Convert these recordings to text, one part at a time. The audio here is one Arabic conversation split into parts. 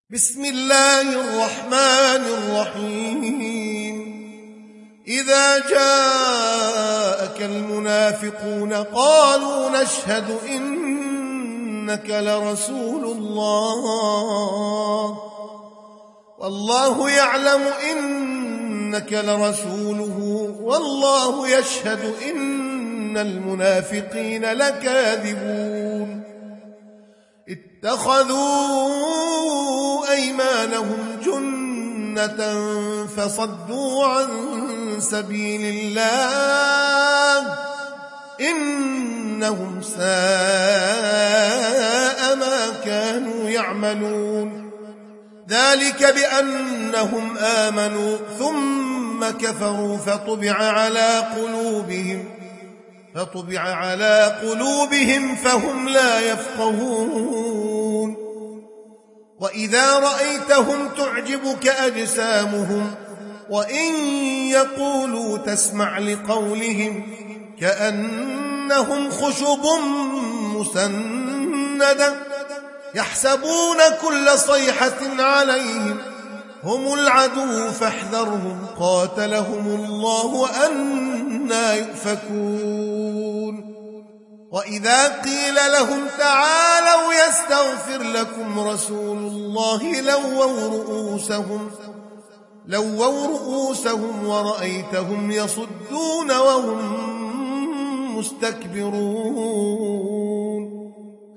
بسم الله الرحمن الرحيم إذا جاءك المنافقون قالوا نشهد إنك لرسول الله والله يعلم إنك لرسوله والله يشهد إن المنافقين لكاذبون اتخذوا أيمانهم جنة فصدوا عن سبيل الله إنهم ساء ما كانوا يعملون ذلك بأنهم آمنوا ثم كفروا فطبع على قلوبهم فهم لا يفقهون وإذا رأيتهم تعجبك أجسامهم وإن يقولوا تسمع لقولهم كأنهم خشب مسندة يحسبون كل صيحة عليهم هم العدو فاحذرهم قاتلهم الله أنى يؤفكون وإذا قيل لهم تعالوا يستغفر لكم رسول الله لووا رؤوسهم ورأيتهم يصدون وهم مستكبرون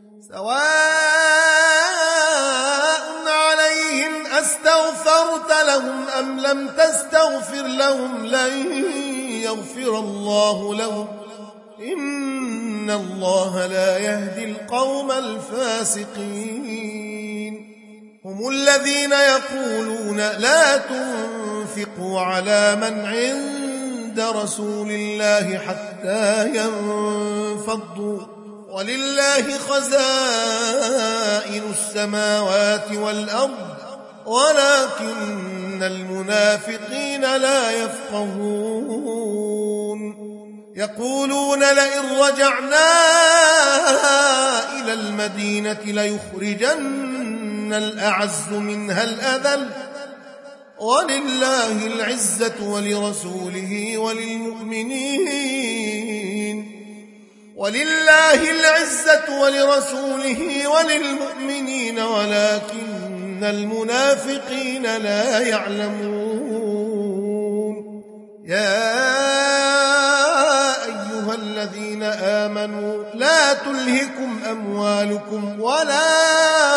سواء عليهم أستغفرت لهم أم لم تستغفر لهم لن يغفر الله لهم إن الله لا يهدي القوم الفاسقين هم الذين يقولون لا تنفقوا على من عند رسول الله حتى ينفضوا ولله خزائن السماوات والأرض ولكن المنافقين لا يفقهون يقولون لئن رجعنا إلى المدينة ليخرجن الأعز منها الأذل ولله العزة ولرسوله وللمؤمنين ولكن المنافقين لا يعلمون يا أيها الذين آمنوا لا تلهكم أموالكم ولا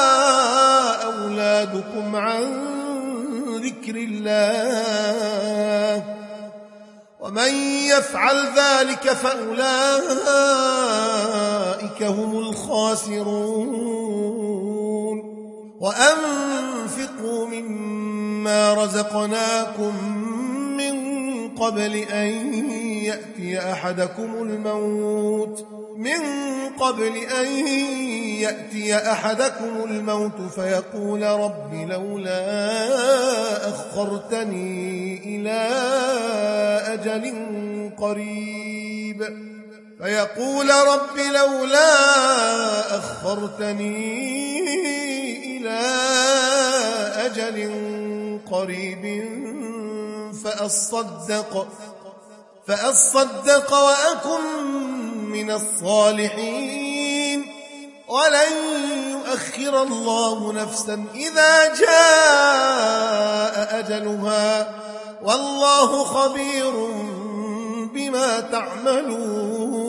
أولادكم عن ذكر الله ومن يفعل ذلك فأولئك هم الخاسرون وأنفقوا مما رزقناكم من قبل أن يأتي أحدكم الموت فيقول رب لولا أخرتني إلى أجل قريب فأصدق وأكن من الصالحين ولن يؤخر الله نفسا إذا جاء أجلها والله خبير بما تعملون